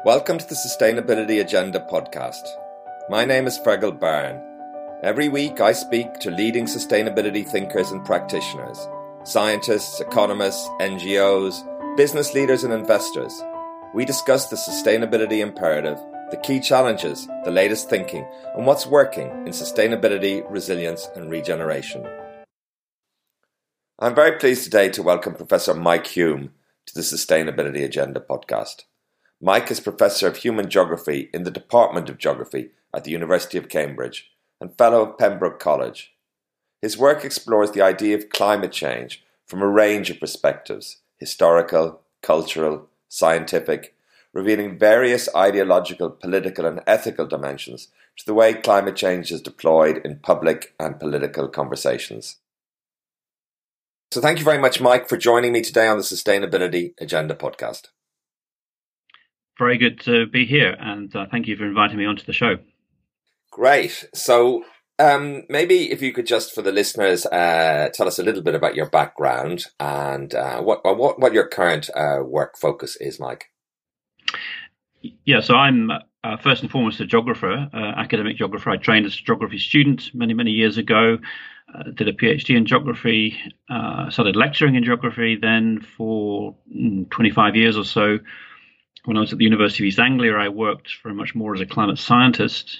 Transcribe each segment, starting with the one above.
Welcome to the Sustainability Agenda podcast. My name is Fergal Byrne. Every week I speak to leading sustainability thinkers and practitioners, scientists, economists, NGOs, business leaders and investors. We discuss the sustainability imperative, the key challenges, the latest thinking, and what's working in sustainability, resilience and regeneration. I'm very pleased today to welcome Professor Mike Hume to the Sustainability Agenda podcast. Mike is Professor of Human Geography in the Department of Geography at the University of Cambridge and Fellow of Pembroke College. His work explores the idea of climate change from a range of perspectives: historical, cultural, scientific, revealing various ideological, political and ethical dimensions to the way climate change is deployed in public and political conversations. So thank you very much, Mike, for joining me today on the Sustainability Agenda podcast. Very good to be here, and thank you for inviting me onto the show. Great. So maybe if you could just, for the listeners, tell us a little bit about your background and what your current work focus is, Mike. Yeah, so I'm first and foremost a geographer, academic geographer. I trained as a geography student many years ago, did a PhD in geography, started lecturing in geography then for 25 years or so. When I was at the University of East Anglia, I worked very much more as a climate scientist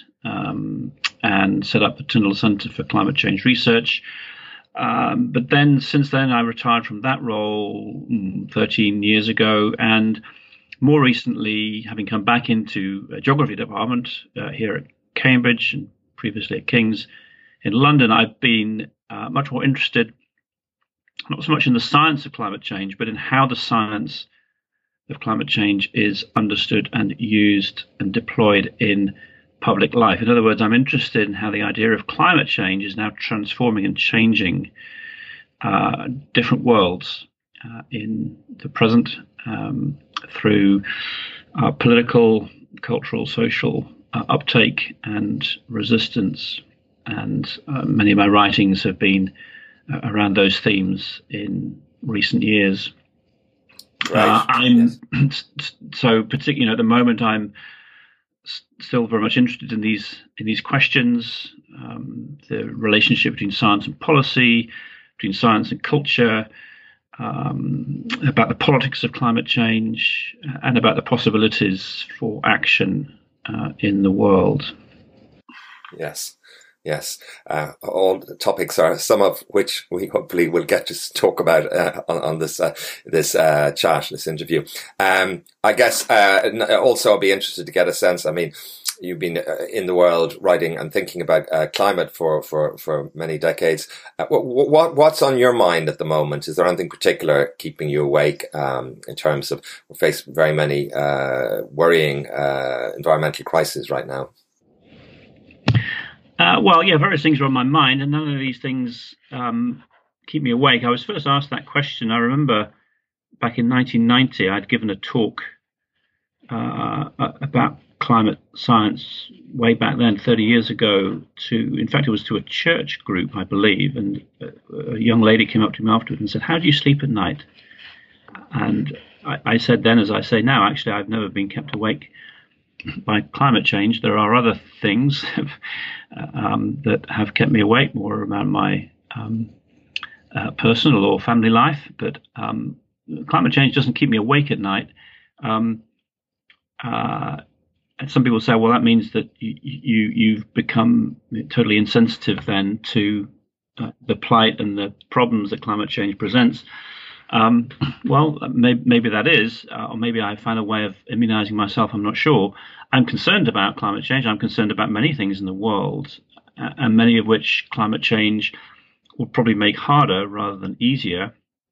and set up the Tyndall Centre for Climate Change Research. But then, since then, I retired from that role 13 years ago, and more recently, having come back into a geography department here at Cambridge and previously at King's in London, I've been much more interested, not so much in the science of climate change, but in how the science of climate change is understood and used and deployed in public life. In other words, I'm interested in how the idea of climate change is now transforming and changing different worlds in the present through political, cultural, social uptake and resistance. And many of my writings have been around those themes in recent years. Right. So particularly at the moment, I'm still very much interested in these questions, the relationship between science and policy, between science and culture, about the politics of climate change, and about the possibilities for action in the world. Yes. All the topics are some of which we hopefully will get to talk about on this chat, this interview. I guess also I'll be interested to get a sense. I mean, you've been in the world writing and thinking about climate for many decades. What's on your mind at the moment? Is there anything particular keeping you awake in terms of we face very many worrying environmental crises right now? Various things are on my mind, and none of these things keep me awake. I was first asked that question. I remember back in 1990, I'd given a talk about climate science way back then, 30 years ago. It was to a church group, I believe, and a young lady came up to me afterwards and said, "How do you sleep at night?" And I said then, as I say now, actually, I've never been kept awake by climate change. There are other things that have kept me awake more around my personal or family life, but climate change doesn't keep me awake at night. And some people say, well, that means that you've become totally insensitive then to the plight and the problems that climate change presents. Maybe that is, or maybe I find a way of immunizing myself. I'm not sure. I'm concerned about climate change. I'm concerned about many things in the world, and many of which climate change will probably make harder rather than easier.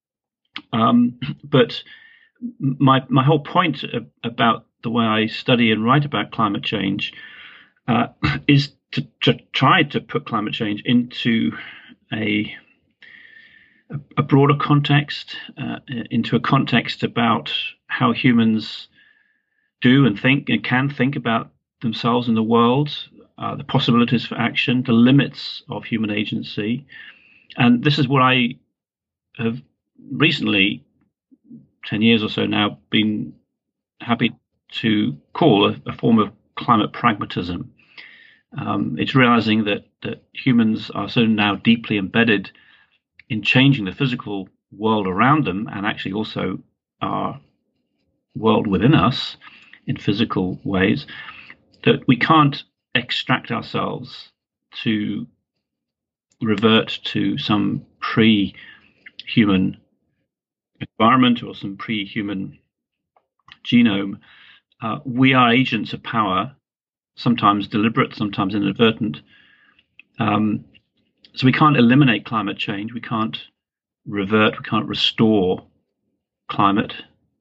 But my whole point about the way I study and write about climate change is to try to put climate change into a broader context, into a context about how humans do and think and can think about themselves in the world, the possibilities for action, the limits of human agency. And this is what I have recently, 10 years or so now, been happy to call a form of climate pragmatism. It's realizing that humans are so now deeply embedded in changing the physical world around them, and actually also our world within us in physical ways, that we can't extract ourselves to revert to some pre-human environment or some pre-human genome. We are agents of power, sometimes deliberate, sometimes inadvertent. So we can't eliminate climate change. We can't revert. We can't restore climate.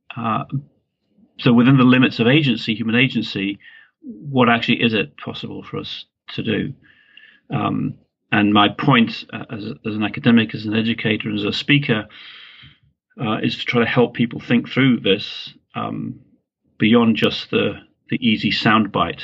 So within the limits of agency, human agency, what actually is it possible for us to do? And my point as an academic, as an educator, as a speaker, is to try to help people think through this beyond just the easy soundbite.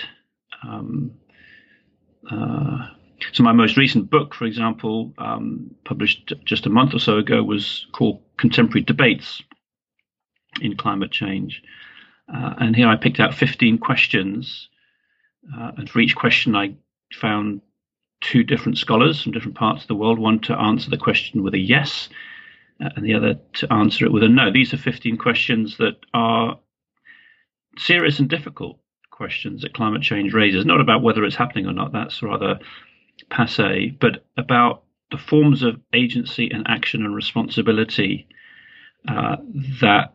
So my most recent book, for example, published just a month or so ago, was called Contemporary Debates in Climate Change. And here I picked out 15 questions. And for each question, I found two different scholars from different parts of the world, one to answer the question with a yes, and the other to answer it with a no. These are 15 questions that are serious and difficult questions that climate change raises, not about whether it's happening or not, that's rather passé, but about the forms of agency and action and responsibility that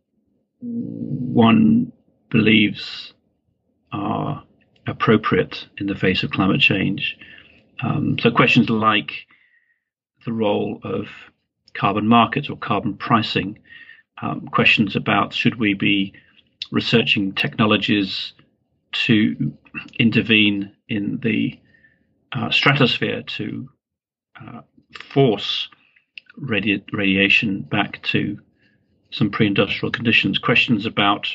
one believes are appropriate in the face of climate change. So questions like the role of carbon markets or carbon pricing, questions about should we be researching technologies to intervene in the stratosphere to force radiation back to some pre-industrial conditions, questions about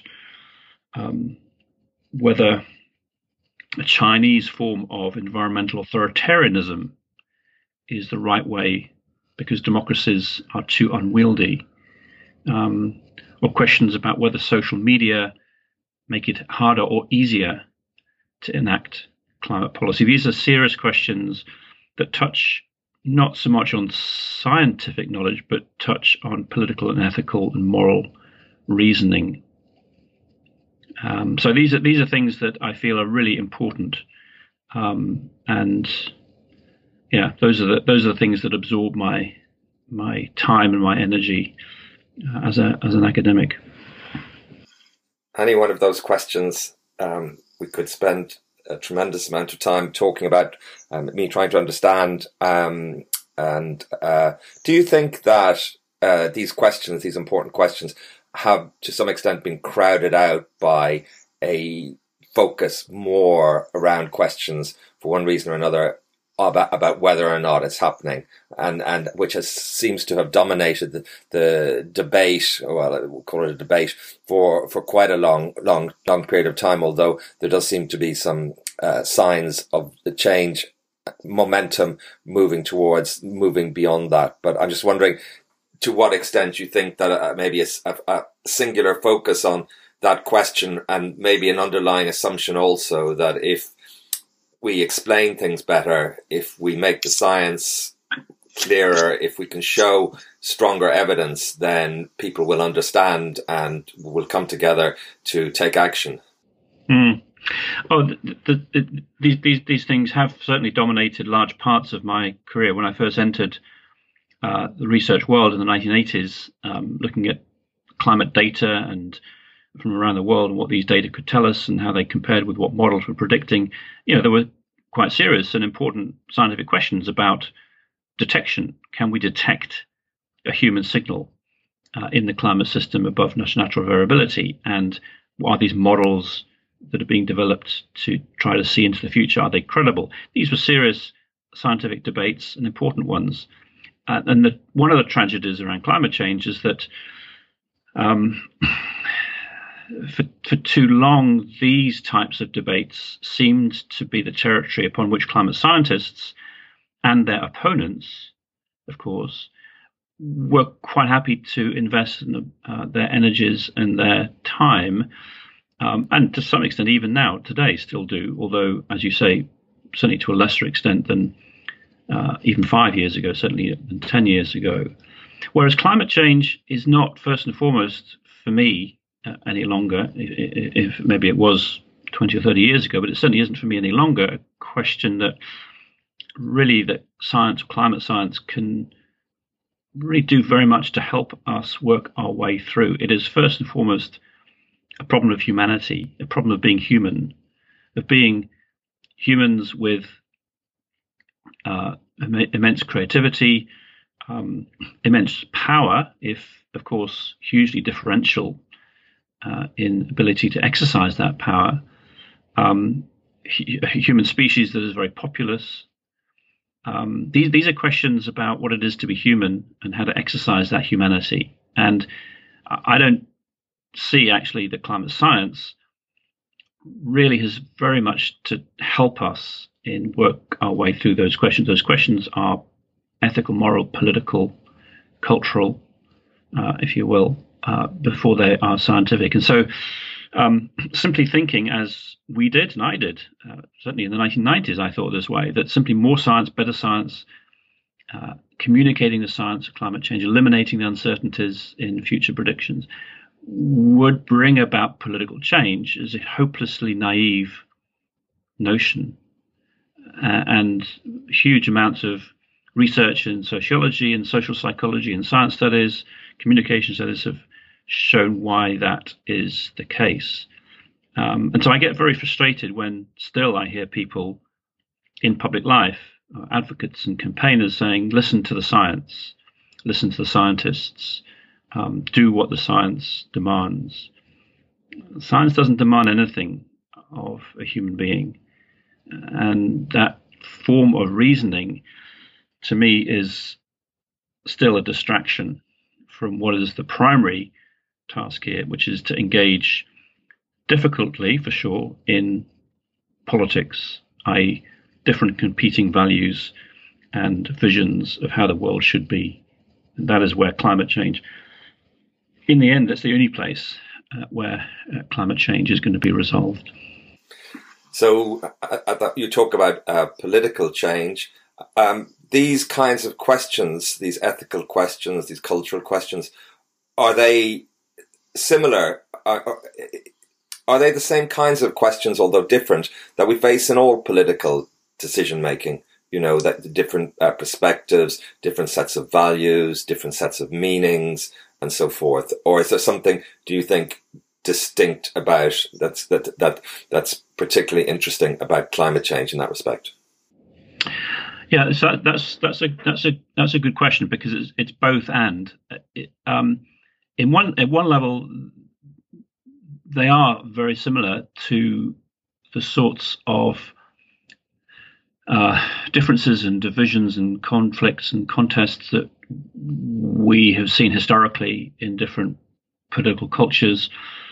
whether a Chinese form of environmental authoritarianism is the right way because democracies are too unwieldy, or questions about whether social media make it harder or easier to enact climate policy. These are serious questions that touch not so much on scientific knowledge, but touch on political and ethical and moral reasoning. So these are things that I feel are really important, and yeah, those are the things that absorb my time and my energy as an academic. Any one of those questions, we could spend a tremendous amount of time talking about, me trying to understand. And do you think that these questions, these important questions, have to some extent been crowded out by a focus more around questions for one reason or another about whether or not it's happening, and which seems to have dominated the debate, well, we'll call it a debate, for quite a long period of time, although there does seem to be some signs of the change, momentum moving beyond that. But I'm just wondering to what extent you think that maybe a singular focus on that question, and maybe an underlying assumption also that if we explain things better, if we make the science clearer, if we can show stronger evidence, then people will understand and will come together to take action. Oh, these things have certainly dominated large parts of my career. When I first entered the research world in the 1980s, looking at climate data and from around the world and what these data could tell us and how they compared with what models were predicting, there were quite serious and important scientific questions about detection. Can we detect a human signal in the climate system above natural variability? And are these models that are being developed to try to see into the future, are they credible? These were serious scientific debates and important ones. And one of the tragedies around climate change is that for too long, these types of debates seemed to be the territory upon which climate scientists and their opponents, of course, were quite happy to invest in their energies and their time. and to some extent, even now, today, still do, although, as you say, certainly to a lesser extent than even 5 years ago, certainly than 10 years ago. Whereas climate change is not, first and foremost, for me, any longer, if maybe it was 20 or 30 years ago, but it certainly isn't for me any longer, a question that really that science, climate science, can really do very much to help us work our way through. It is first and foremost a problem of humanity, a problem of being human, of being humans with immense creativity, immense power, if, of course, hugely differential in ability to exercise that power. A human species that is very populous. These are questions about what it is to be human and how to exercise that humanity. And I don't see actually that climate science really has very much to help us in work our way through those questions. Those questions are ethical, moral, political, cultural, if you will, before they are scientific. And so simply thinking as we did, and I did, certainly in the 1990s, I thought this way, that simply more science, better science, communicating the science of climate change, eliminating the uncertainties in future predictions, would bring about political change is a hopelessly naive notion. And huge amounts of research in sociology and social psychology and science studies, communication studies have shown why that is the case. And so I get very frustrated when still I hear people in public life, advocates and campaigners, saying, listen to the science, listen to the scientists, do what the science demands. Science doesn't demand anything of a human being. And that form of reasoning, to me, is still a distraction from what is the primary task here, which is to engage difficultly, for sure, in politics, i.e., different competing values and visions of how the world should be. And that is where climate change, in the end, that's the only place where climate change is going to be resolved. So you talk about political change. These kinds of questions, these ethical questions, these cultural questions, are they similar? Are they the same kinds of questions, although different, that we face in all political decision making? You know, that different perspectives, different sets of values, different sets of meanings, and so forth. Or is there something, do you think, distinct about that's particularly interesting about climate change in that respect? Yeah, so that's a good question, because it's both and. At one level, they are very similar to the sorts of differences and divisions and conflicts and contests that we have seen historically in different political cultures.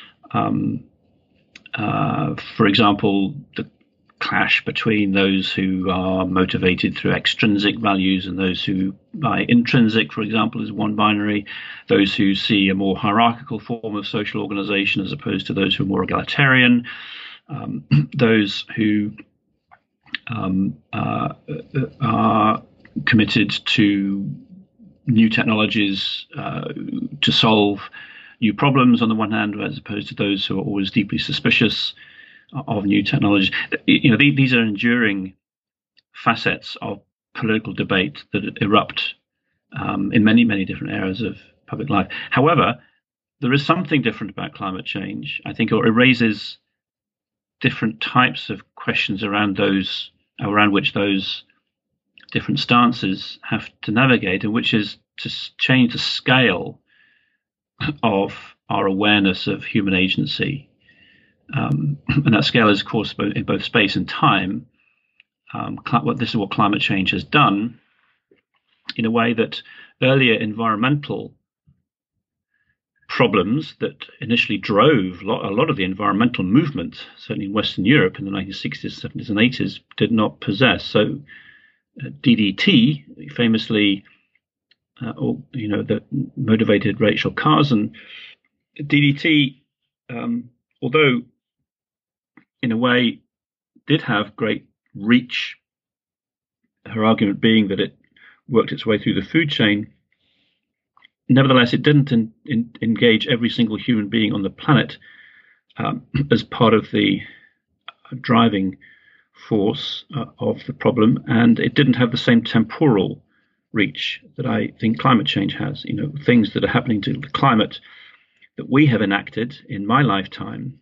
For example, the clash between those who are motivated through extrinsic values and those who by intrinsic, for example, is one binary, those who see a more hierarchical form of social organization as opposed to those who are more egalitarian, those who are committed to new technologies to solve new problems on the one hand, as opposed to those who are always deeply suspicious of new technology. You know, these are enduring facets of political debate that erupt in many, many different areas of public life. However, there is something different about climate change, I think, or it raises different types of questions around which those different stances have to navigate, and which is to change the scale of our awareness of human agency. And that scale is, of course, in both space and time. This is what climate change has done, in a way that earlier environmental problems that initially drove a lot of the environmental movement, certainly in Western Europe in the 1960s, 70s, and 80s, did not possess. So DDT famously, that motivated Rachel Carson. DDT, although in a way, did have great reach. Her argument being that it worked its way through the food chain. Nevertheless, it didn't engage every single human being on the planet as part of the driving force of the problem, and it didn't have the same temporal reach that I think climate change has. Things that are happening to the climate that we have enacted in my lifetime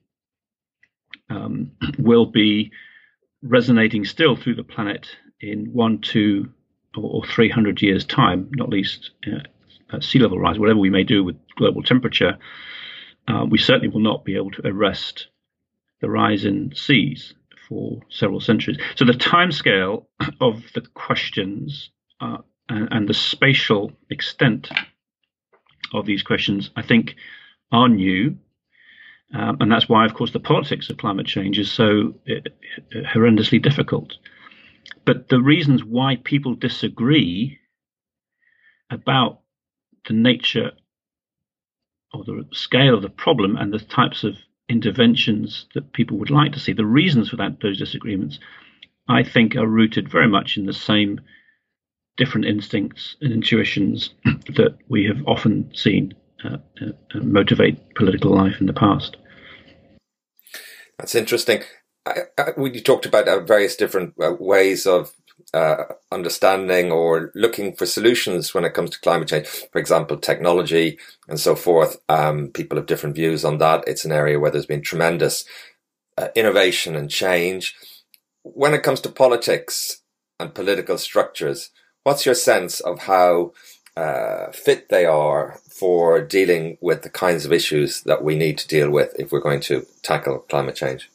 will be resonating still through the planet in 1, 2, or 300 years' time, not least sea level rise. Whatever we may do with global temperature, we certainly will not be able to arrest the rise in seas for several centuries. So the timescale of the questions and the spatial extent of these questions, I think, are new. And that's why, of course, the politics of climate change is so horrendously difficult. But the reasons why people disagree about the nature or the scale of the problem and the types of interventions that people would like to see, the reasons for those disagreements, I think, are rooted very much in the same different instincts and intuitions that we have often seen motivate political life in the past. That's interesting. You talked about various different ways of understanding or looking for solutions when it comes to climate change. For example, technology and so forth. People have different views on that. It's an area where there's been tremendous innovation and change. When it comes to politics and political structures, what's your sense of how fit they are for dealing with the kinds of issues that we need to deal with if we're going to tackle climate change?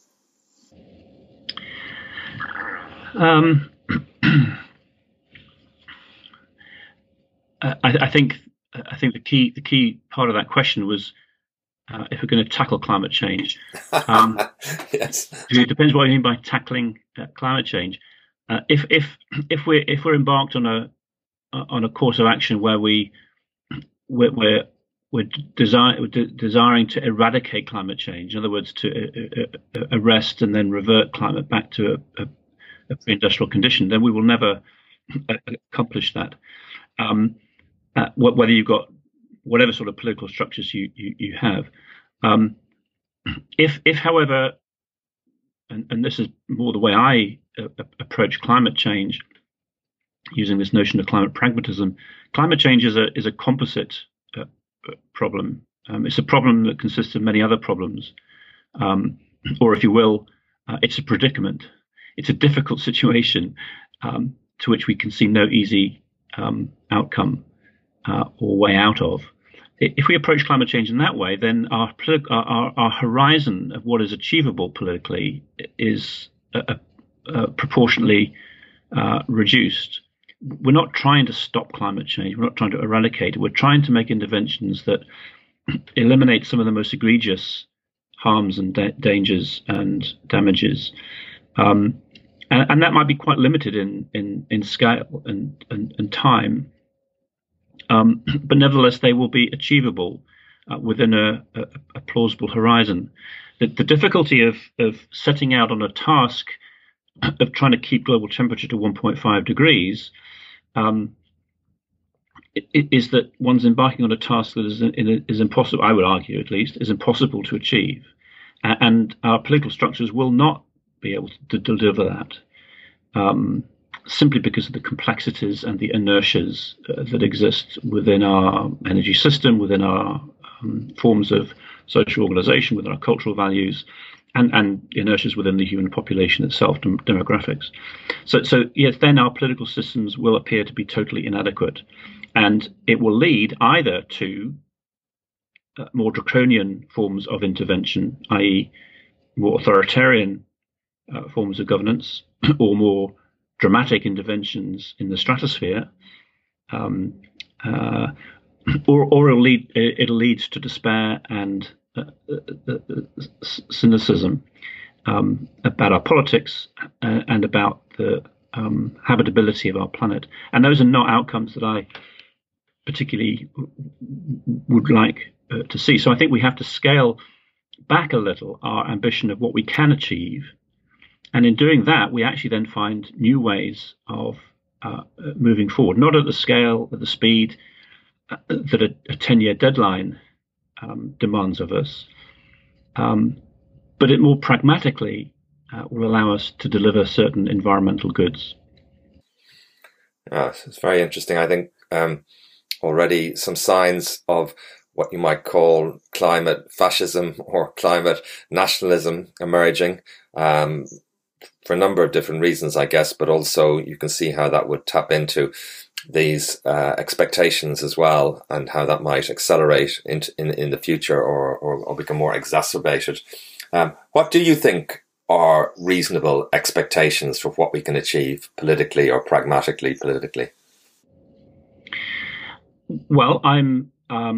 I think the key part of that question was if we're going to tackle climate change. Yes. It depends what you mean by tackling climate change. If we're embarked on a course of action where we're desiring to eradicate climate change, in other words, to arrest and then revert climate back to a pre-industrial condition, then we will never accomplish that. Whether you've got whatever sort of political structures you have, if however, and this is more the way I approach climate change, using this notion of climate pragmatism, climate change is a composite problem. It's a problem that consists of many other problems, or if you will, it's a predicament. It's a difficult situation to which we can see no easy outcome or way out of. If we approach climate change in that way, then our horizon of what is achievable politically is proportionately reduced. We're not trying to stop climate change. We're not trying to eradicate it. We're trying to make interventions that eliminate some of the most egregious harms and dangers and damages. And that might be quite limited in scale and time. But nevertheless, they will be achievable within a plausible horizon. The difficulty of setting out on a task of trying to keep global temperature to 1.5 degrees is that one's embarking on a task that is impossible, I would argue at least, is impossible to achieve. And our political structures will not be able to deliver that. Simply because of the complexities and the inertias that exist within our energy system, within our forms of social organization, within our cultural values, and inertias within the human population itself, demographics. So yes, then our political systems will appear to be totally inadequate, and it will lead either to more draconian forms of intervention, i.e. more authoritarian forms of governance, or more dramatic interventions in the stratosphere, or it'll lead to despair and cynicism about our politics and about the habitability of our planet. And those are not outcomes that I particularly would like to see. So I think we have to scale back a little our ambition of what we can achieve. And in doing that, we actually then find new ways of moving forward, not at the scale, at the speed that a 10-year deadline demands of us, but it more pragmatically will allow us to deliver certain environmental goods. It's very interesting. I think already some signs of what you might call climate fascism or climate nationalism emerging for a number of different reasons, I guess, but also you can see how that would tap into these expectations as well, and how that might accelerate in the future or become more exacerbated. What do you think are reasonable expectations for what we can achieve politically or pragmatically politically? Well, I'm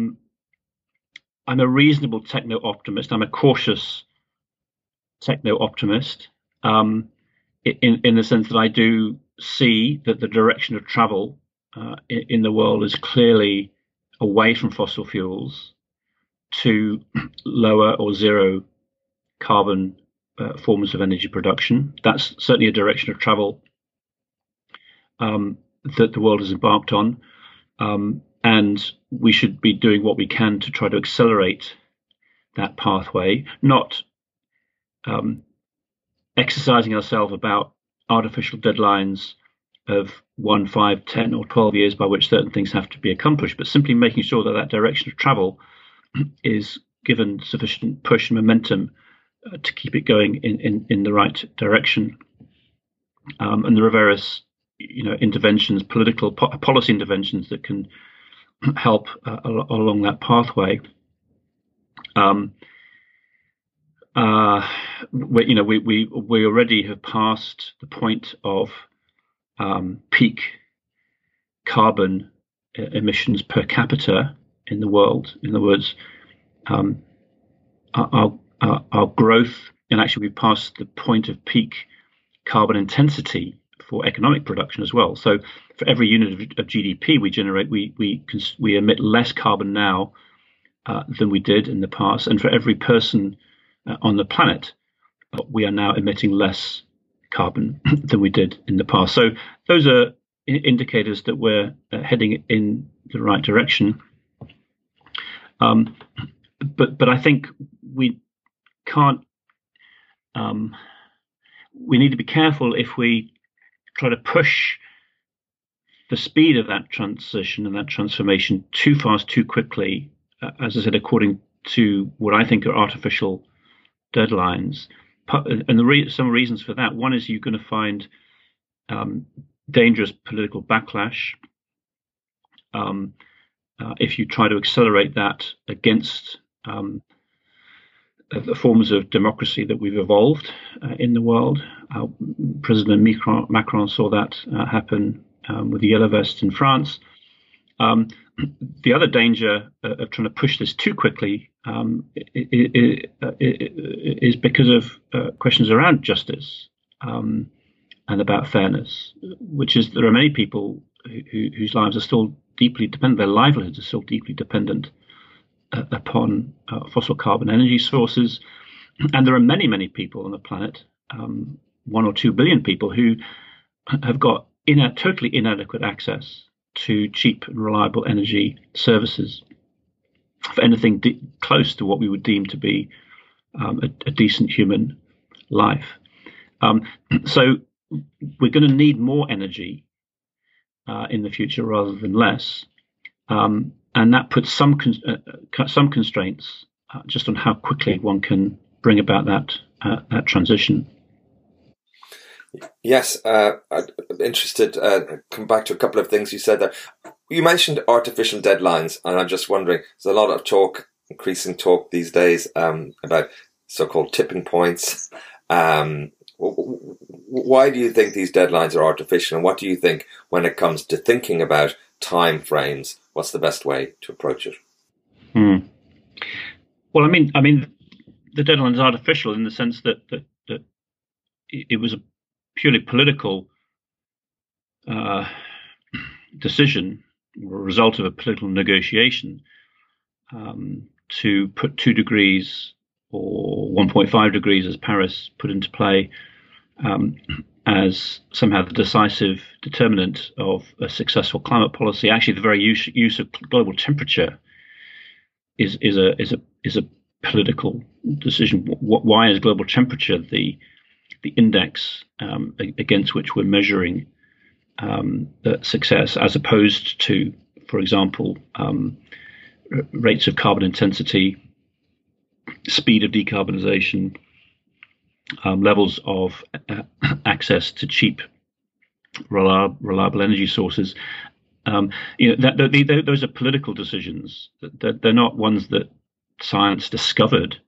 a reasonable techno-optimist. I'm a cautious techno-optimist in the sense that I do see that the direction of travel in the world is clearly away from fossil fuels to lower or zero carbon forms of energy production. That's certainly a direction of travel that the world has embarked on. And we should be doing what we can to try to accelerate that pathway, not exercising ourselves about artificial deadlines of 1, 5, 10 or 12 years by which certain things have to be accomplished, but simply making sure that that direction of travel is given sufficient push and momentum to keep it going in the right direction. And there are various interventions, political policy interventions that can help along that pathway. We already have passed the point of peak carbon emissions per capita in the world. In other words, our growth, and actually we've passed the point of peak carbon intensity for economic production as well. So for every unit of GDP we generate, we emit less carbon now than we did in the past, and for every person on the planet, we are now emitting less carbon than we did in the past. So those are indicators that we're heading in the right direction. But I think we can't. We need to be careful if we try to push the speed of that transition and that transformation too fast, too quickly. As I said, according to what I think are artificial deadlines. And some reasons for that. One is you're going to find dangerous political backlash if you try to accelerate that against the forms of democracy that we've evolved in the world. President Macron saw that happen with the Yellow Vests in France. The other danger of trying to push this too quickly is because of questions around justice and about fairness, which is there are many people whose lives are still deeply dependent, their livelihoods are still deeply dependent upon fossil carbon energy sources. And there are many, many people on the planet, 1 or 2 billion people, who have got totally inadequate access to cheap and reliable energy services for anything close to what we would deem to be a decent human life. So we're going to need more energy in the future rather than less. And that puts some constraints just on how quickly one can bring about that transition. Yes, I'm interested. Come back to a couple of things you said there. You mentioned artificial deadlines, and I'm just wondering. There's a lot of talk, increasing talk these days, about so-called tipping points. Why do you think these deadlines are artificial, and what do you think when it comes to thinking about time frames? What's the best way to approach it? Well, I mean, the deadline is artificial in the sense that it was a purely political decision, or a result of a political negotiation, to put 2 degrees or 1.5 degrees, as Paris put into play, as somehow the decisive determinant of a successful climate policy. Actually, the very use of global temperature is a political decision. Why is global temperature the index against which we're measuring success, as opposed to, for example, rates of carbon intensity, speed of decarbonisation, levels of access to cheap, reliable energy sources. Those are political decisions. They're not ones that science discovered.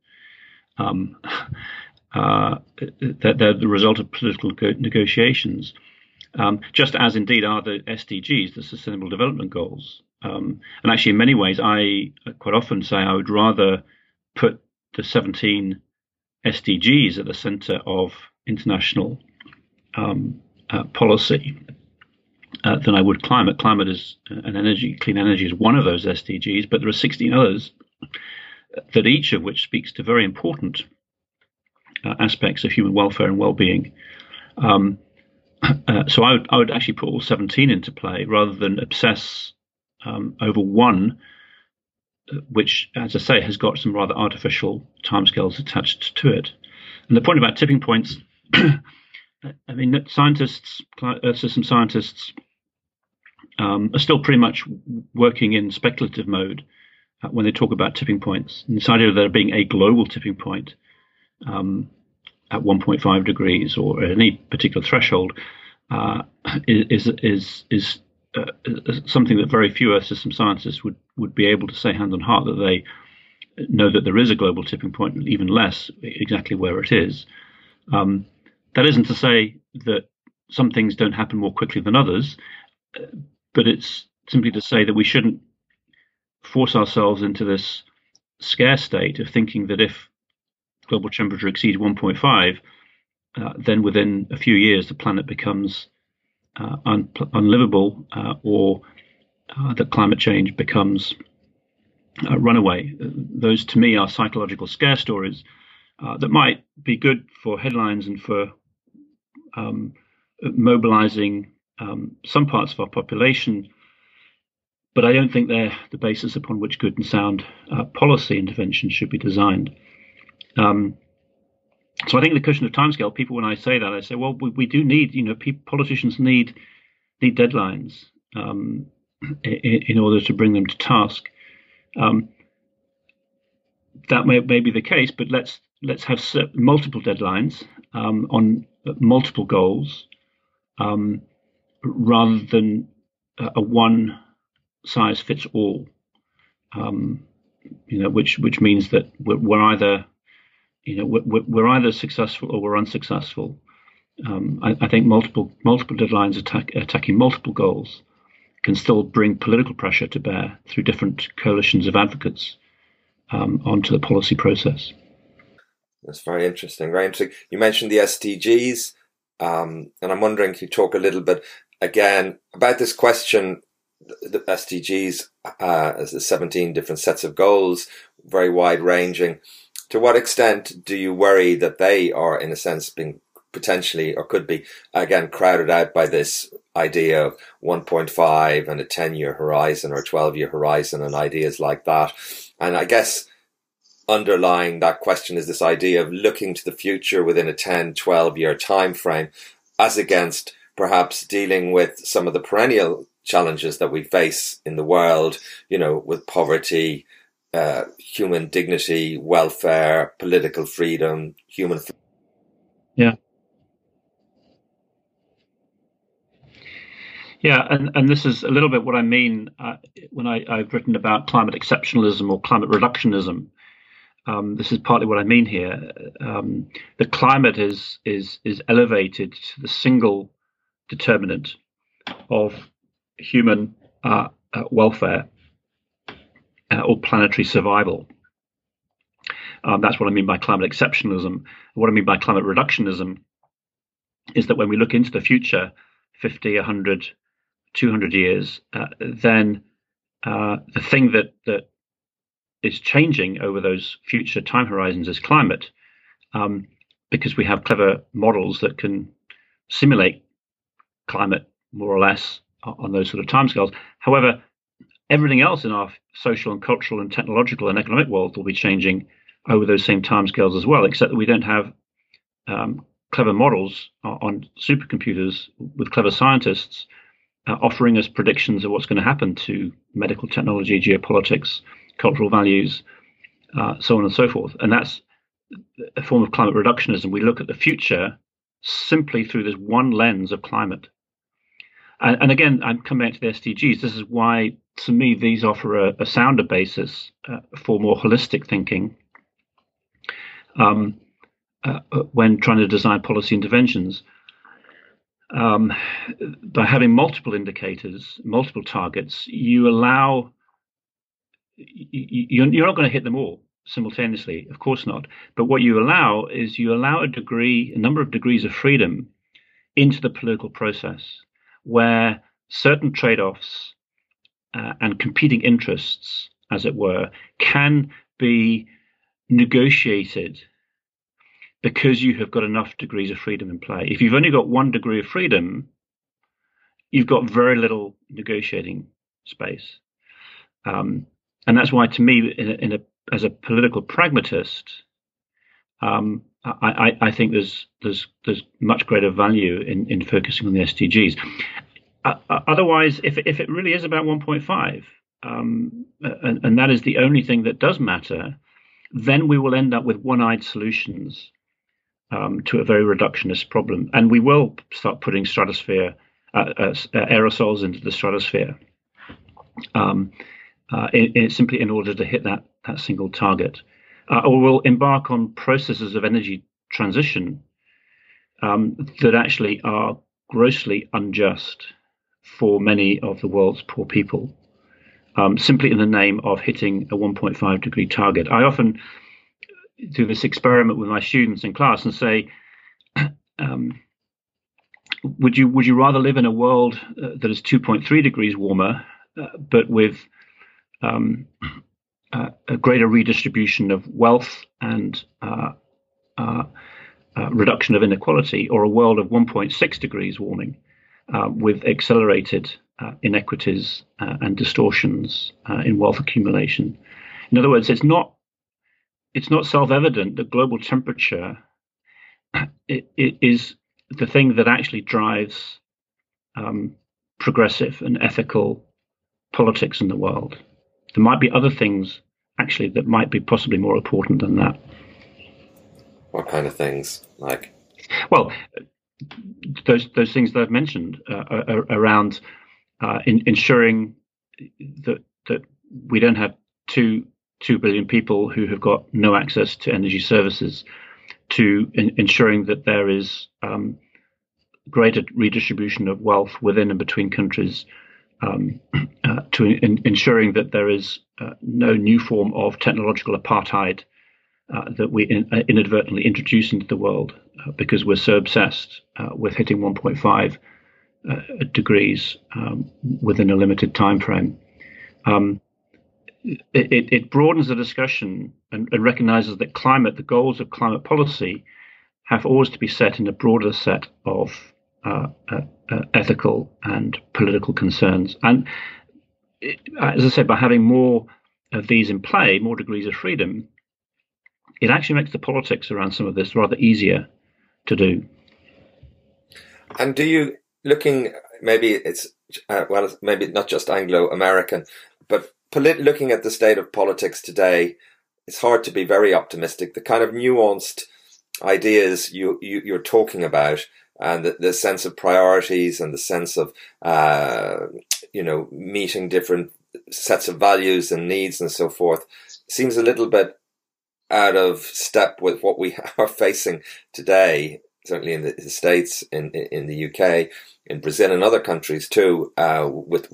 They're the result of political negotiations, just as indeed are the SDGs, the Sustainable Development Goals. And actually, in many ways, I quite often say I would rather put the 17 SDGs at the center of international policy than I would climate. Climate is clean energy is one of those SDGs, but there are 16 others that each of which speaks to very important aspects of human welfare and well-being. So I would actually put all 17 into play rather than obsess over one, which, as I say, has got some rather artificial timescales attached to it. And the point about tipping points, I mean, scientists, Earth system scientists, are still pretty much working in speculative mode when they talk about tipping points. And this idea of there being a global tipping point at 1.5 degrees or at any particular threshold is something that very few Earth system scientists would be able to say hand on heart that they know that there is a global tipping point, even less exactly where it is. That isn't to say that some things don't happen more quickly than others, but it's simply to say that we shouldn't force ourselves into this scare state of thinking that if global temperature exceeds 1.5, then within a few years the planet becomes unlivable, or that climate change becomes runaway. Those, to me, are psychological scare stories that might be good for headlines and for mobilizing some parts of our population, but I don't think they're the basis upon which good and sound policy intervention should be designed. So I think the question of timescale, people, when I say that, I say, well, we do need, politicians need deadlines in order to bring them to task. That may be the case, but let's have multiple deadlines on multiple goals, rather than a one size fits all. Which means that we're either we're either successful or we're unsuccessful. I think multiple deadlines attacking multiple goals can still bring political pressure to bear through different coalitions of advocates onto the policy process. That's very interesting. Very interesting. You mentioned the SDGs, and I'm wondering if you talk a little bit again about this question. The SDGs as the 17 different sets of goals, very wide ranging. To what extent do you worry that they are, in a sense, being potentially, or could be, again, crowded out by this idea of 1.5 and a 10-year horizon or a 12-year horizon and ideas like that? And I guess underlying that question is this idea of looking to the future within a 10, 12-year time frame, as against perhaps dealing with some of the perennial challenges that we face in the world, with poverty, human dignity, welfare, political freedom, human. Yeah, and this is a little bit what I mean when I've written about climate exceptionalism or climate reductionism. This is partly what I mean here. The climate is elevated to the single determinant of human welfare or planetary survival. That's what I mean by climate exceptionalism. What I mean by climate reductionism is that when we look into the future, 50, 100, 200 years, then the thing that is changing over those future time horizons is climate, because we have clever models that can simulate climate more or less on those sort of timescales. However, everything else in our social and cultural and technological and economic world will be changing over those same timescales as well, except that we don't have clever models on supercomputers with clever scientists offering us predictions of what's going to happen to medical technology, geopolitics, cultural values, so on and so forth. And that's a form of climate reductionism. We look at the future simply through this one lens of climate. And again, I'm coming back to the SDGs. This is why, to me, these offer a sounder basis for more holistic thinking when trying to design policy interventions. By having multiple indicators, multiple targets, you're not going to hit them all simultaneously, of course not. But what you allow is a number of degrees of freedom into the political process, where certain trade-offs and competing interests, as it were, can be negotiated because you have got enough degrees of freedom in play. If you've only got 1 degree of freedom, you've got very little negotiating space. And that's why, to me, as a political pragmatist, I think there's much greater value in focusing on the SDGs. Otherwise, if it really is about 1.5, and that is the only thing that does matter, then we will end up with one-eyed solutions to a very reductionist problem, and we will start putting stratosphere aerosols into the stratosphere, simply in order to hit that single target, or we'll embark on processes of energy transition that actually are grossly unjust for many of the world's poor people, simply in the name of hitting a 1.5 degree target. I often do this experiment with my students in class and say, would you rather live in a world that is 2.3 degrees warmer, but with a greater redistribution of wealth and reduction of inequality, or a world of 1.6 degrees warming with accelerated inequities and distortions in wealth accumulation? In other words, it's not self-evident that global temperature it is the thing that actually drives progressive and ethical politics in the world. There might be other things actually that might be possibly more important than that. What kind of things? Like, well, those things that I've mentioned around ensuring that we don't have 2 billion people who have got no access to energy services, to ensuring that there is greater redistribution of wealth within and between countries, to ensuring that there is no new form of technological apartheid that we inadvertently introduce into the world because we're so obsessed with hitting 1.5 degrees within a limited time frame. It broadens the discussion and recognizes that the goals of climate policy have always to be set in a broader set of ethical and political concerns. And as I said, by having more of these in play, more degrees of freedom, it actually makes the politics around some of this rather easier to do. And do you, maybe it's, maybe not just Anglo-American, but looking at the state of politics today, it's hard to be very optimistic. The kind of nuanced ideas you're talking about, and the sense of priorities and the sense of, meeting different sets of values and needs and so forth, seems a little bit out of step with what we are facing today, certainly in the States, in the UK, in Brazil and other countries too, with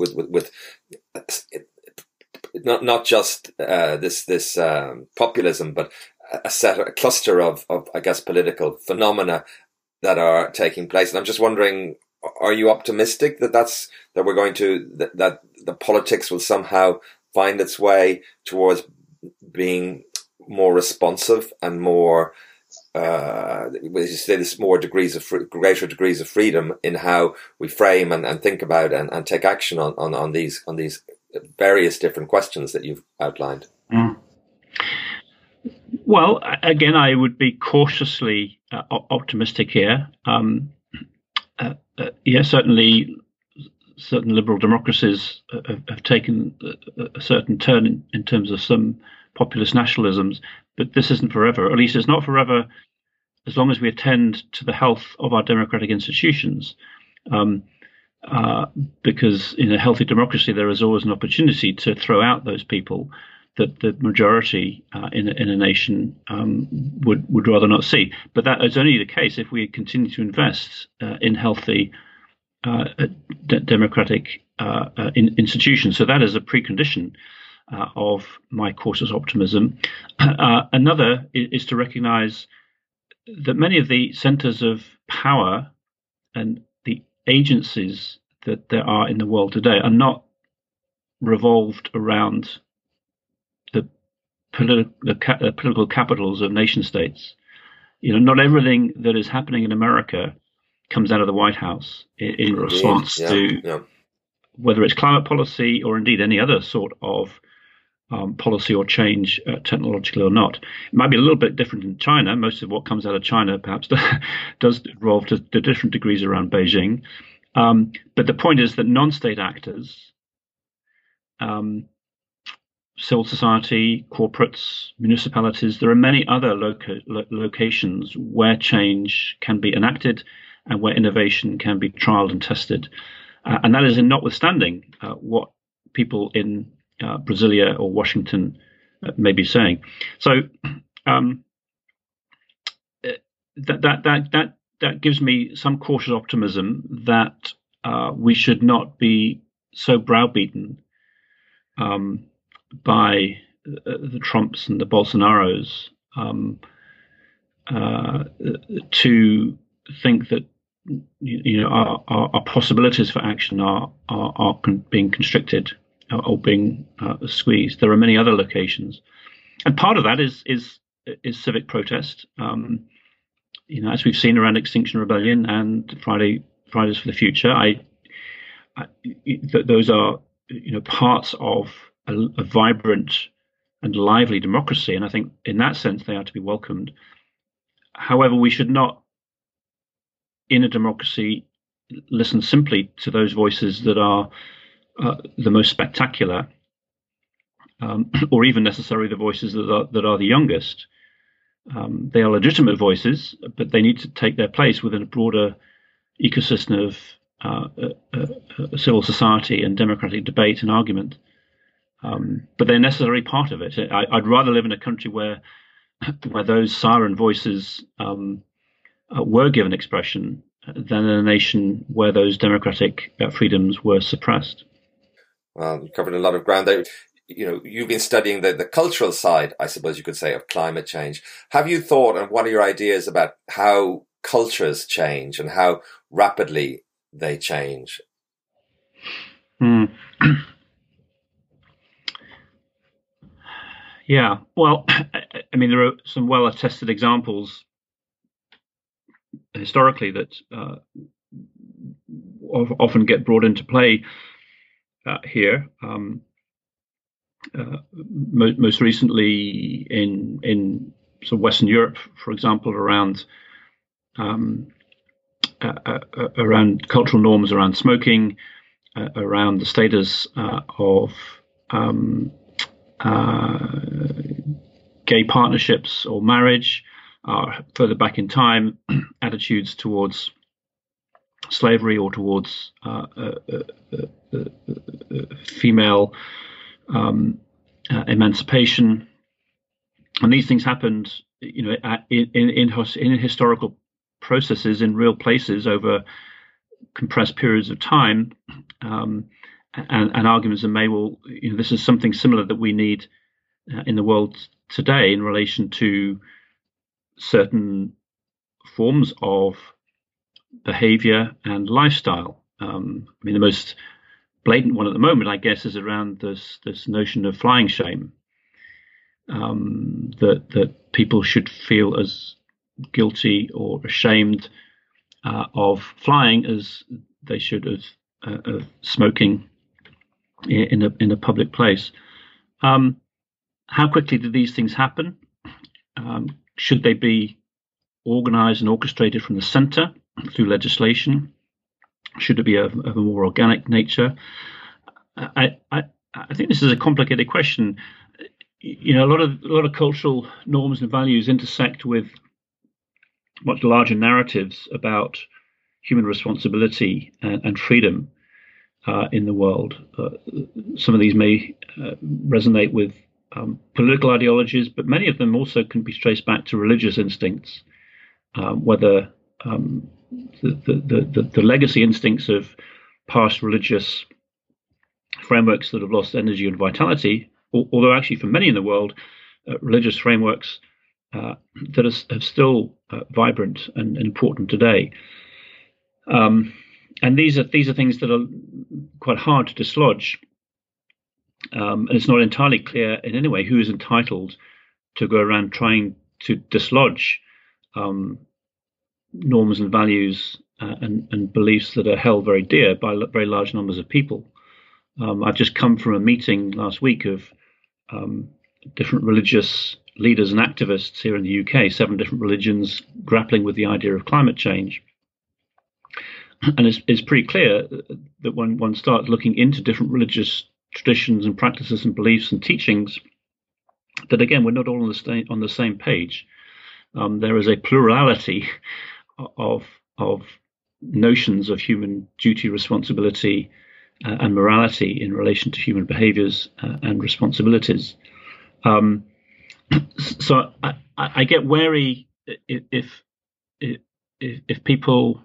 not just this populism, but a cluster of I guess political phenomena that are taking place. And I'm just wondering, are you optimistic that the politics will somehow find its way towards being more responsive and more, as you say, this greater degrees of freedom in how we frame and think about and take action on these various different questions that you've outlined? Mm. Well, again, I would be cautiously optimistic here. Certainly, certain liberal democracies have taken a certain turn in terms of some populist nationalisms, but this isn't forever. At least it's not forever as long as we attend to the health of our democratic institutions. Because in a healthy democracy, there is always an opportunity to throw out those people that the majority in a nation would rather not see. But that is only the case if we continue to invest in healthy democratic institutions. So that is a precondition of my cautious optimism. Another is to recognize that many of the centers of power and the agencies that there are in the world today are not revolved around the political capitals of nation states. Not everything that is happening in America comes out of the White House in response to whether it's climate policy or indeed any other sort of policy or change, technologically or not. It might be a little bit different in China. Most of what comes out of China perhaps does revolve to different degrees around Beijing. But the point is that non-state actors, civil society, corporates, municipalities, there are many other locations where change can be enacted and where innovation can be trialed and tested. And that is in notwithstanding what people in Brasilia or Washington may be saying. So that gives me some cautious optimism that we should not be so browbeaten by the Trumps and the Bolsonaros to think that our possibilities for action are being constricted or being squeezed. There are many other locations, and part of that is civic protest. As we've seen around Extinction Rebellion and Fridays for the Future, those are parts of a vibrant and lively democracy, and I think in that sense they are to be welcomed. However, we should not, in a democracy, listen simply to those voices that are the most spectacular, or even necessarily the voices that are the youngest. They are legitimate voices, but they need to take their place within a broader ecosystem of civil society and democratic debate and argument. But they're a necessary part of it. I'd rather live in a country where those siren voices were given expression than in a nation where those democratic freedoms were suppressed. Well, you covered a lot of ground there. You've been studying the cultural side, I suppose you could say, of climate change. Have you thought, and what are your ideas about how cultures change and how rapidly they change? Yeah, well, I mean, there are some well-attested examples historically that often get brought into play here. Most recently in sort of Western Europe, for example, around cultural norms around smoking, around the status of gay partnerships or marriage, further back in time, attitudes towards slavery or towards female emancipation, and these things happened, in historical processes in real places over compressed periods of time, and arguments are made. Well, this is something similar that we need in the world today in relation to certain forms of behavior and lifestyle. I mean, the most blatant one at the moment, I guess, is around this notion of flying shame. that people should feel as guilty or ashamed of flying as they should of smoking in a public place. How quickly do these things happen? Should they be organized and orchestrated from the center through legislation? Should it be of a more organic nature? I think this is a complicated question. A lot of cultural norms and values intersect with much larger narratives about human responsibility and freedom in the world. Some of these may resonate with political ideologies, but many of them also can be traced back to religious instincts, whether the legacy instincts of past religious frameworks that have lost energy and vitality, although actually for many in the world, religious frameworks that are still vibrant and important today. And these are things that are quite hard to dislodge. And it's not entirely clear in any way who is entitled to go around trying to dislodge norms and values and beliefs that are held very dear by very large numbers of people. I've just come from a meeting last week of different religious leaders and activists here in the UK, 7 different religions grappling with the idea of climate change. And it's pretty clear that when one starts looking into different religious traditions and practices and beliefs and teachings, that again, we're not all on the same page. There is a plurality of notions of human duty, responsibility, and morality in relation to human behaviors and responsibilities. So I get wary if people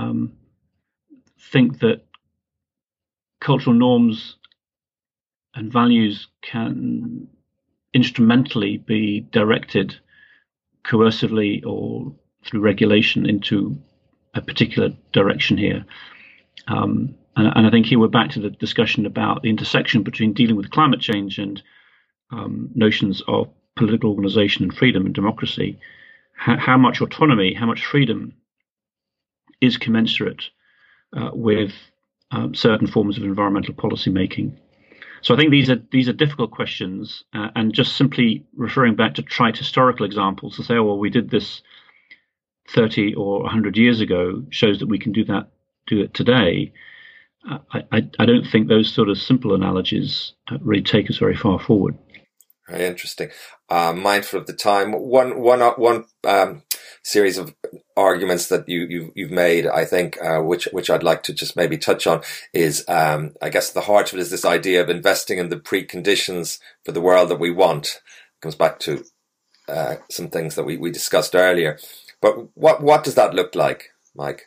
think that cultural norms and values can instrumentally be directed coercively or through regulation into a particular direction here. And I think here we're back to the discussion about the intersection between dealing with climate change and notions of political organization and freedom and democracy. How much autonomy, how much freedom is commensurate with certain forms of environmental policy making. So I think these are difficult questions, and just simply referring back to trite historical examples to say, oh, well, we did this 30 or 100 years ago shows that we can do it today. I don't think those sort of simple analogies really take us very far forward. Very interesting. Mindful of the time, one series of arguments that you've made, I think, which I'd like to just maybe touch on is, I guess, the heart of it is this idea of investing in the preconditions for the world that we want. It comes back to some things that we discussed earlier. But what does that look like, Mike?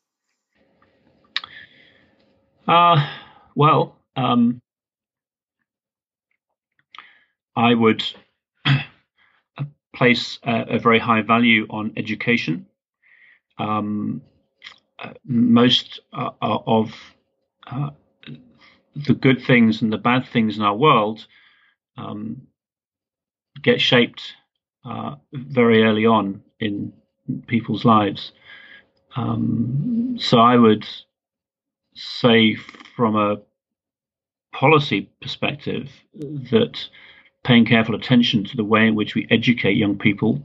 Well, I would place a very high value on education. Most of the good things and the bad things in our world get shaped very early on in people's lives. So I would say from a policy perspective that paying careful attention to the way in which we educate young people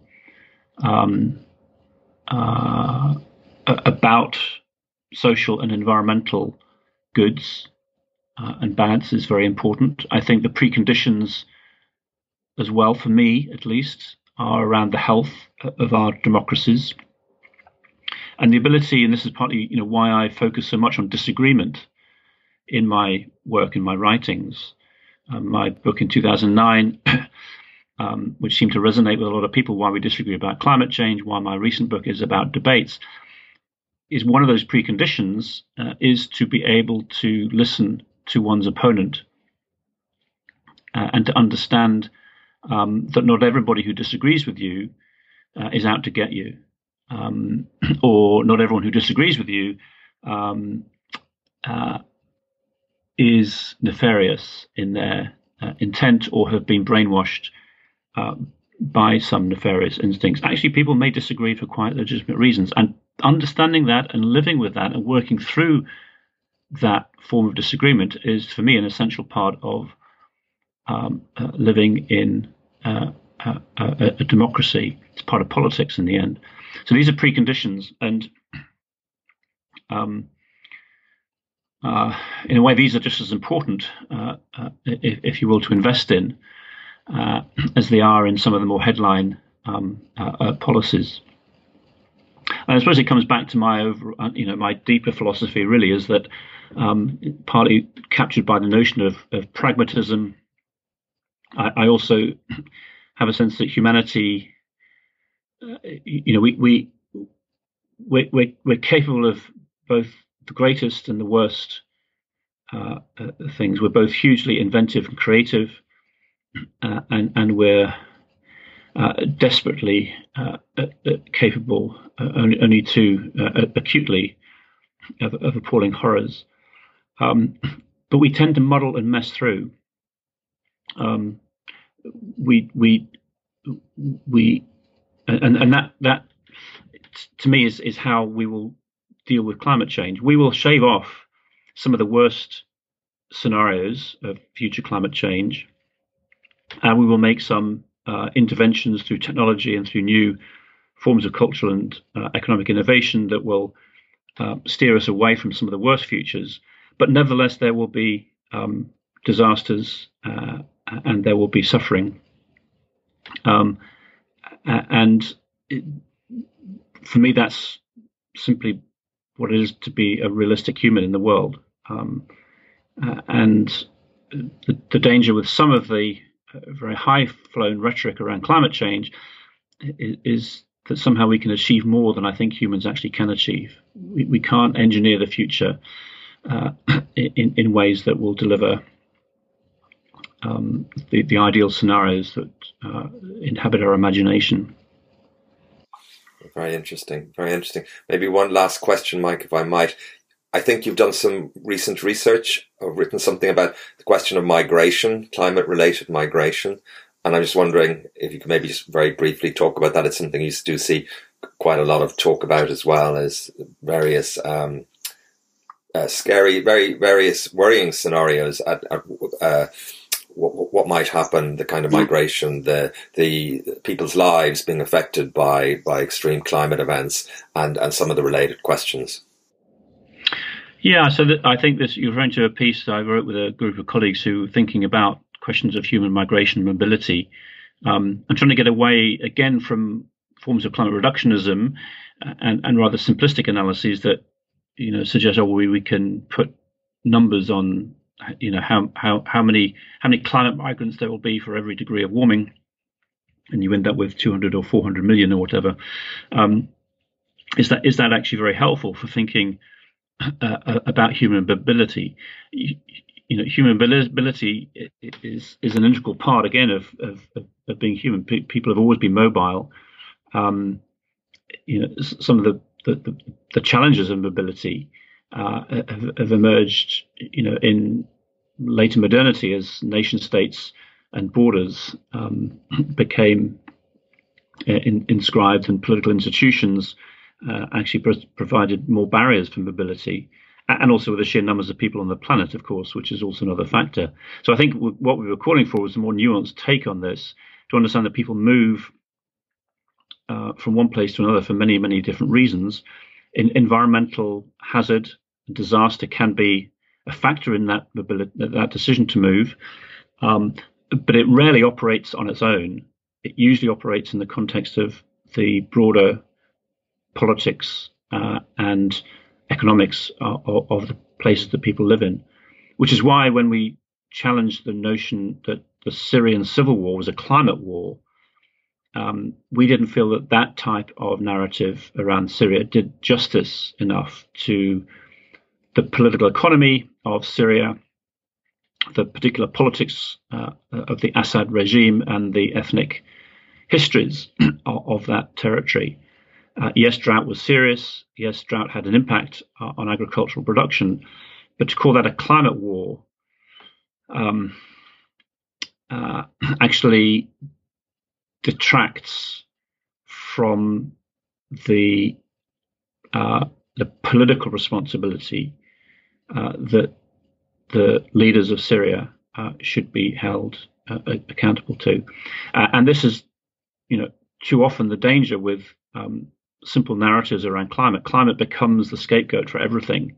about social and environmental goods and bads is very important. I think the preconditions as well, for me at least, are around the health of our democracies and the ability, and this is partly why I focus so much on disagreement in my work, in my writings. My book in 2009, which seemed to resonate with a lot of people, Why We Disagree About Climate Change, why my recent book is about debates, is one of those preconditions is to be able to listen to one's opponent and to understand that not everybody who disagrees with you is out to get you, or not everyone who disagrees with you is nefarious in their intent or have been brainwashed by some nefarious instincts. Actually, people may disagree for quite legitimate reasons, and understanding that and living with that and working through that form of disagreement is, for me, an essential part of living in a democracy. It's part of politics in the end. So these are preconditions, and in a way, these are just as important, if you will, to invest in as they are in some of the more headline policies. And I suppose it comes back to my deeper philosophy. Really, is that partly captured by the notion of pragmatism. I also have a sense that humanity, we're capable of both the greatest and the worst things. We're both hugely inventive and creative, and we're desperately capable, only too acutely, of appalling horrors. But we tend to muddle and mess through. That to me is how we will deal with climate change. We will shave off some of the worst scenarios of future climate change, and we will make some interventions through technology and through new forms of cultural and economic innovation that will steer us away from some of the worst futures. But nevertheless, there will be disasters and there will be suffering. For me, that's simply what it is to be a realistic human in the world. And the danger with some of the very high-flown rhetoric around climate change is that somehow we can achieve more than I think humans actually can achieve. We can't engineer the future in ways that will deliver the ideal scenarios that inhabit our imagination. Very interesting. Very interesting. Maybe one last question, Mike, if I might. I think you've done some recent research or written something about the question of migration, climate-related migration. And I'm just wondering if you could maybe just very briefly talk about that. It's something you do see quite a lot of talk about, as well as various scary, various worrying scenarios at what might happen, the kind of migration, the people's lives being affected by extreme climate events, and some of the related questions. Yeah, so I think you're referring to a piece that I wrote with a group of colleagues who were thinking about questions of human migration and mobility. I'm trying to get away again from forms of climate reductionism and rather simplistic analyses that suggest we can put numbers on how many climate migrants there will be for every degree of warming, and you end up with 200 or 400 million or whatever. Is that actually very helpful for thinking about human mobility? Human mobility is an integral part again of being human. People have always been mobile. Some of the challenges of mobility have emerged, in later modernity as nation states and borders became inscribed, and political institutions actually provided more barriers for mobility, and also with the sheer numbers of people on the planet, of course, which is also another factor. So I think what we were calling for was a more nuanced take on this, to understand that people move from one place to another for many, many different reasons. Environmental hazard, disaster can be a factor in that mobility, that decision to move, but it rarely operates on its own. It usually operates in the context of the broader politics and economics of the places that people live in, which is why when we challenged the notion that the Syrian civil war was a climate war, we didn't feel that type of narrative around Syria did justice enough to the political economy of Syria, the particular politics of the Assad regime, and the ethnic histories of that territory. Yes, drought was serious. Yes, drought had an impact on agricultural production, but to call that a climate war actually detracts from the political responsibility that the leaders of Syria should be held accountable to. And this is, too often the danger with simple narratives around climate. Climate becomes the scapegoat for everything,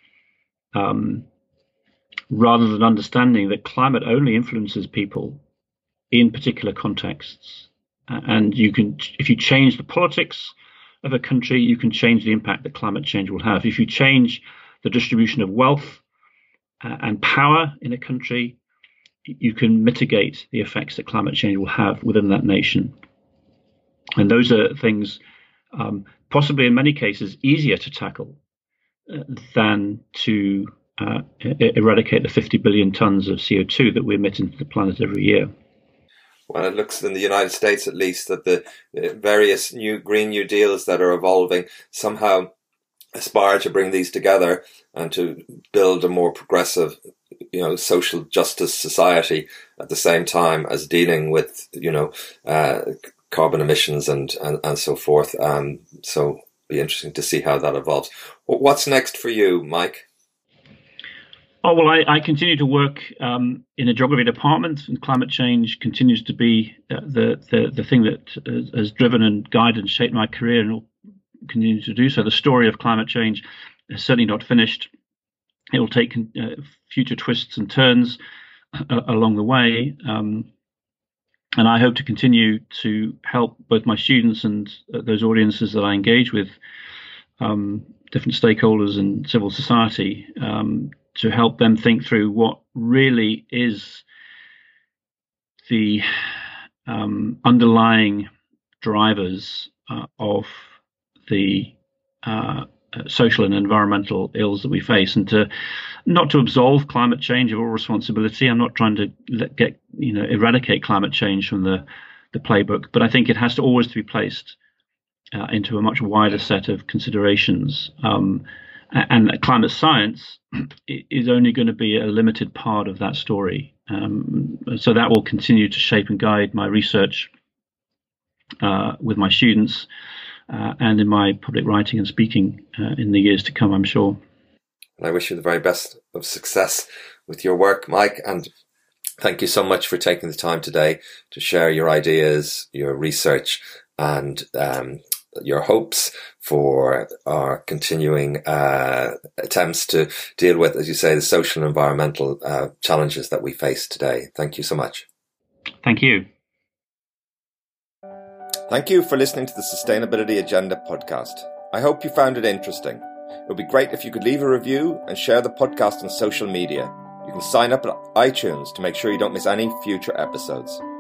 rather than understanding that climate only influences people in particular contexts. And if you change the politics of a country, you can change the impact that climate change will have. If you change the distribution of wealth and power in a country, you can mitigate the effects that climate change will have within that nation. And those are things possibly in many cases easier to tackle than to eradicate the 50 billion tons of CO2 that we emit into the planet every year. Well, it looks in the United States, at least, that the various new Green New Deals that are evolving somehow aspire to bring these together and to build a more progressive, social justice society at the same time as dealing with, carbon emissions and so forth. So it'll be interesting to see how that evolves. What's next for you, Mike? Oh, well, I continue to work in a geography department, and climate change continues to be the thing that has driven and guided and shaped my career, and will continue to do so. The story of climate change is certainly not finished. It will take future twists and turns along the way, and I hope to continue to help both my students and those audiences that I engage with, different stakeholders in civil society, to help them think through what really is the underlying drivers of the social and environmental ills that we face, and not to absolve climate change of all responsibility. I'm not trying to eradicate climate change from the playbook, but I think it has to always be placed into a much wider set of considerations. And climate science is only going to be a limited part of that story. So that will continue to shape and guide my research with my students and in my public writing and speaking in the years to come, I'm sure. I wish you the very best of success with your work, Mike. And thank you so much for taking the time today to share your ideas, your research, and your hopes for our continuing attempts to deal with, as you say, the social and environmental challenges that we face today. Thank you so much. Thank you. Thank you for listening to the Sustainability Agenda podcast. I hope you found it interesting. It would be great if you could leave a review and share the podcast on social media. You can sign up at iTunes to make sure you don't miss any future episodes.